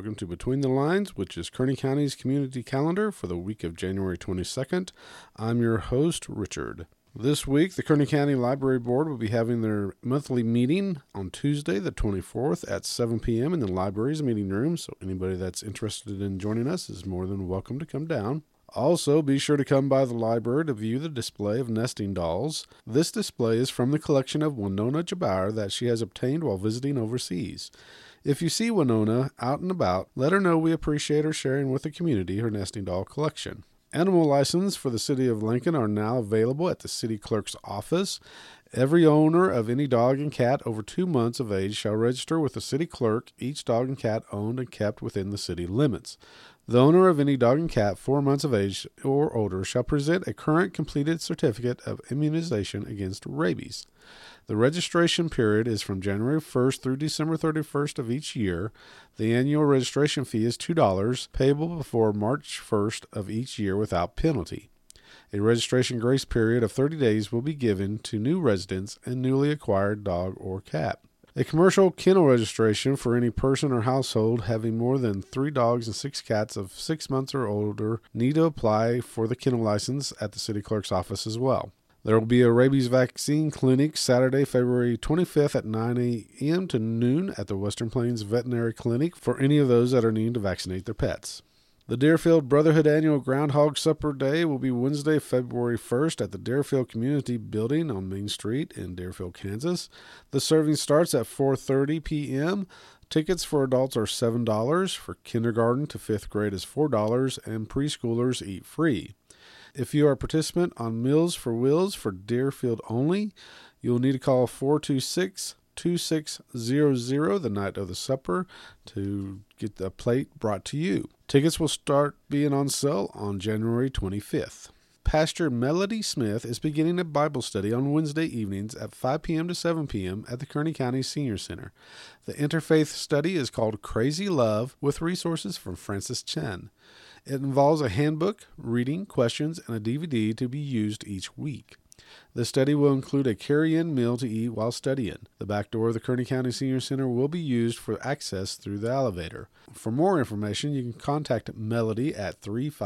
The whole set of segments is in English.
welcome to Between the Lines, which is Kearney County's community calendar for the week of January 22nd. I'm your host, Richard. This week, the Kearney County Library Board will be having their monthly meeting on Tuesday, the 24th at 7 p.m. in the library's meeting room, so anybody that's interested in joining us is more than welcome to come down. Also, be sure to come by the library to view the display of nesting dolls. This display is from the collection of Winona Jabbar that she has obtained while visiting overseas. If you see Winona out and about, let her know we appreciate her sharing with the community her nesting doll collection. Animal licenses for the City of Lincoln are now available at the City Clerk's office. Every owner of any dog and cat over 2 months of age shall register with the City Clerk, each dog and cat owned and kept within the city limits. The owner of any dog and cat 4 months of age or older shall present a current completed certificate of immunization against rabies. The registration period is from January 1st through December 31st of each year. The annual registration fee is $2, payable before March 1st of each year without penalty. A registration grace period of 30 days will be given to new residents and newly acquired dog or cat. A commercial kennel registration for any person or household having more than 3 dogs and 6 cats of 6 months or older need to apply for the kennel license at the City Clerk's office as well. There will be a rabies vaccine clinic Saturday, February 25th at 9 a.m. to noon at the Western Plains Veterinary Clinic for any of those that are needing to vaccinate their pets. The Deerfield Brotherhood Annual Groundhog Supper Day will be Wednesday, February 1st at the Deerfield Community Building on Main Street in Deerfield, Kansas. The serving starts at 4:30 p.m. Tickets for adults are $7, for kindergarten to 5th grade is $4, and preschoolers eat free. If you are a participant on Meals for Wheels for Deerfield only, you'll need to call 426-2600 the night of the supper to get the plate brought to you. Tickets will start being on sale on January 25th. Pastor Melody Smith is beginning a Bible study on Wednesday evenings at 5 p.m. to 7 p.m. at the Kearney County Senior Center. The interfaith study is called Crazy Love, with resources from Francis Chen. It involves a handbook, reading, questions, and a DVD to be used each week. The study will include a carry-in meal to eat while studying. The back door of the Kearney County Senior Center will be used for access through the elevator. For more information, you can contact Melody at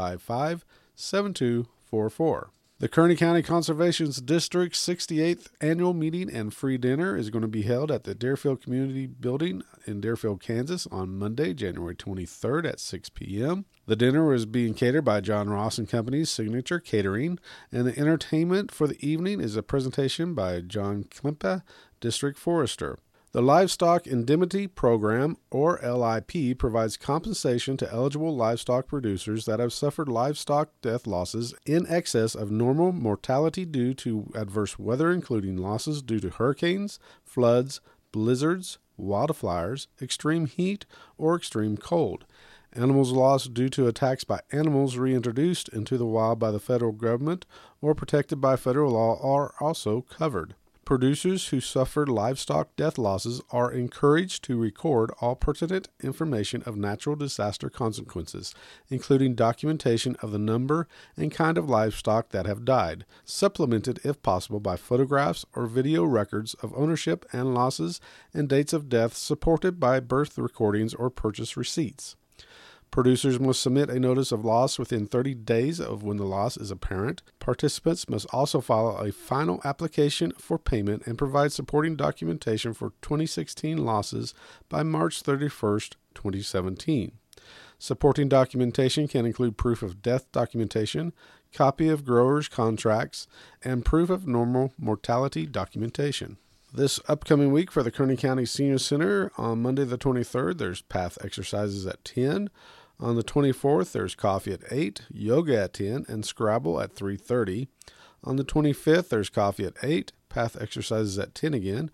355-7244. The Kearney County Conservation District's 68th annual meeting and free dinner is going to be held at the Deerfield Community Building in Deerfield, Kansas on Monday, January 23rd at 6 p.m. The dinner is being catered by John Ross & Company's Signature Catering, and the entertainment for the evening is a presentation by John Klimpa, District Forester. The Livestock Indemnity Program, or LIP, provides compensation to eligible livestock producers that have suffered livestock death losses in excess of normal mortality due to adverse weather, including losses due to hurricanes, floods, blizzards, wildfires, extreme heat, or extreme cold. Animals lost due to attacks by animals reintroduced into the wild by the federal government or protected by federal law are also covered. Producers who suffered livestock death losses are encouraged to record all pertinent information of natural disaster consequences, including documentation of the number and kind of livestock that have died, supplemented if possible by photographs or video records of ownership and losses and dates of death supported by birth recordings or purchase receipts. Producers must submit a notice of loss within 30 days of when the loss is apparent. Participants must also file a final application for payment and provide supporting documentation for 2016 losses by March 31st, 2017. Supporting documentation can include proof of death documentation, copy of growers' contracts, and proof of normal mortality documentation. This upcoming week for the Kearney County Senior Center, on Monday the 23rd, there's path exercises at 10. On the 24th, there's coffee at 8, yoga at 10, and Scrabble at 3:30. On the 25th, there's coffee at 8, path exercises at 10 again.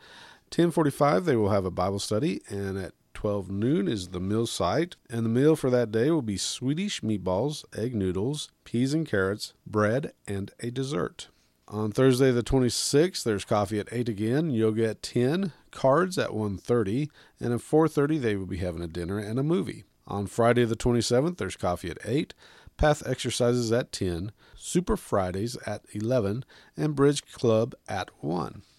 10:45, they will have a Bible study, and at 12 noon is the meal site. And the meal for that day will be Swedish meatballs, egg noodles, peas and carrots, bread, and a dessert. On Thursday the 26th, there's coffee at 8 again, yoga at 10, cards at 1:30, and at 4:30 they will be having a dinner and a movie. On Friday the 27th, there's coffee at 8, path exercises at 10, Super Fridays at 11, and Bridge Club at 1.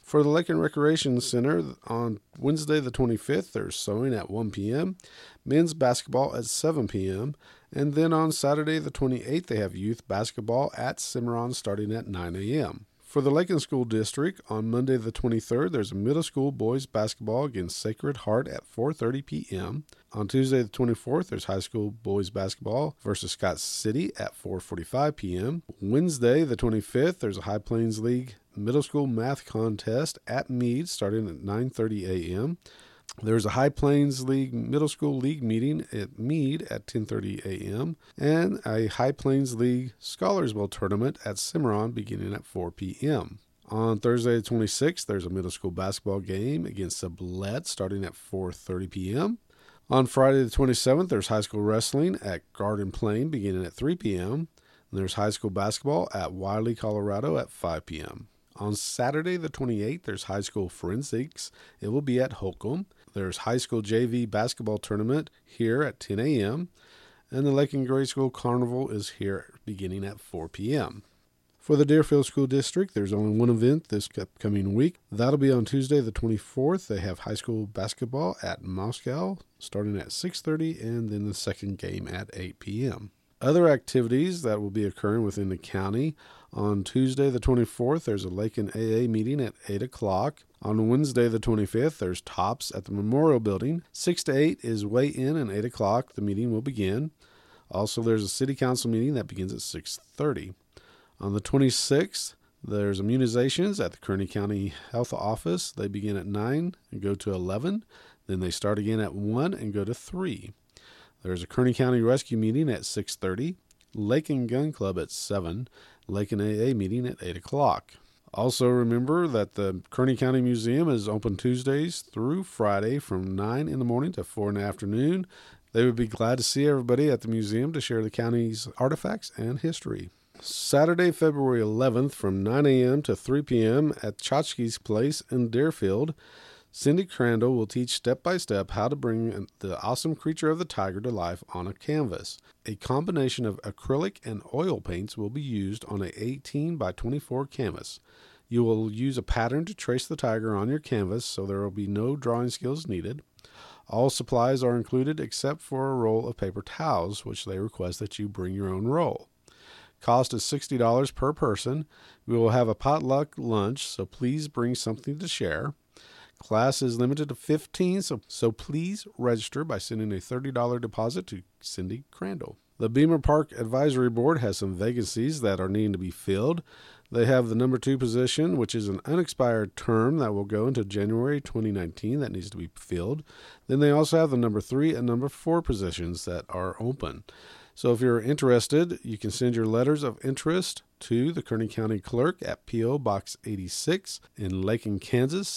For the Lake and Recreation Center, on Wednesday the 25th, there's sewing at 1 p.m., men's basketball at 7 p.m., and then on Saturday the 28th, they have youth basketball at Cimarron starting at 9 a.m. For the Lakin School District, on Monday the 23rd, there's a middle school boys basketball against Sacred Heart at 4:30 p.m. On Tuesday the 24th, there's high school boys basketball versus Scott City at 4:45 p.m. Wednesday the 25th, there's a High Plains League middle school math contest at Meade starting at 9:30 a.m. There's a High Plains League Middle School League meeting at Meade at 10:30 a.m. and a High Plains League Scholars Bowl tournament at Cimarron beginning at 4 p.m. On Thursday the 26th, there's a middle school basketball game against Sublette starting at 4:30 p.m. On Friday the 27th, there's high school wrestling at Garden Plain beginning at 3 p.m. And there's high school basketball at Wiley, Colorado at 5 p.m. On Saturday the 28th, there's high school forensics. It will be at Holcomb. There's high school JV basketball tournament here at 10 a.m. And the Lake and Grade School Carnival is here beginning at 4 p.m. For the Deerfield School District, there's only one event this upcoming week. That'll be on Tuesday the 24th. They have high school basketball at Moscow starting at 6:30 and then the second game at 8 p.m. Other activities that will be occurring within the county. On Tuesday the 24th, there's a Lake and AA meeting at 8 o'clock. On Wednesday the 25th, there's Tops at the Memorial Building. 6 to 8 is weigh-in, and 8 o'clock the meeting will begin. Also, there's a City Council meeting that begins at 6:30. On the 26th, there's immunizations at the Kearney County Health Office. They begin at 9 and go to 11. Then they start again at 1 and go to 3. There's a Kearney County Rescue meeting at 6:30. Lake and Gun Club at 7. Lake and AA meeting at 8 o'clock. Also remember that the Kearney County Museum is open Tuesdays through Friday from 9 in the morning to 4 in the afternoon. They would be glad to see everybody at the museum to share the county's artifacts and history. Saturday, February 11th from 9 a.m. to 3 p.m. at Chotchke's Place in Deerfield, Cindy Crandall will teach step-by-step how to bring the awesome creature of the tiger to life on a canvas. A combination of acrylic and oil paints will be used on an 18 by 24 canvas. You will use a pattern to trace the tiger on your canvas, so there will be no drawing skills needed. All supplies are included except for a roll of paper towels, which they request that you bring your own roll. Cost is $60 per person. We will have a potluck lunch, so please bring something to share. Class is limited to 15, so please register by sending a $30 deposit to Cindy Crandall. The Beamer Park Advisory Board has some vacancies that are needing to be filled. They have the number 2 position, which is an unexpired term that will go into January 2019 that needs to be filled. Then they also have the number 3 and number 4 positions that are open. So if you're interested, you can send your letters of interest to the Kearney County Clerk at P.O. Box 86 in Lakin, Kansas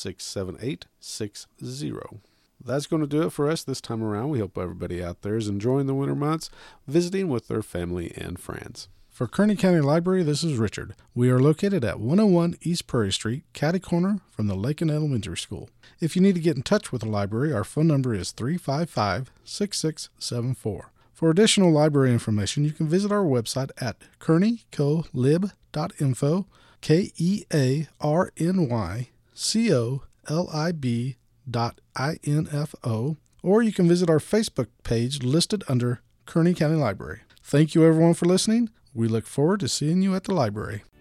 67860. That's going to do it for us this time around. We hope everybody out there is enjoying the winter months, visiting with their family and friends. For Kearney County Library, this is Richard. We are located at 101 East Prairie Street, catty corner from the Lakin Elementary School. If you need to get in touch with the library, our phone number is 355-6674. For additional library information, you can visit our website at kearneycolib.info, kearneycolib.info, or you can visit our Facebook page listed under Kearney County Library. Thank you everyone for listening. We look forward to seeing you at the library.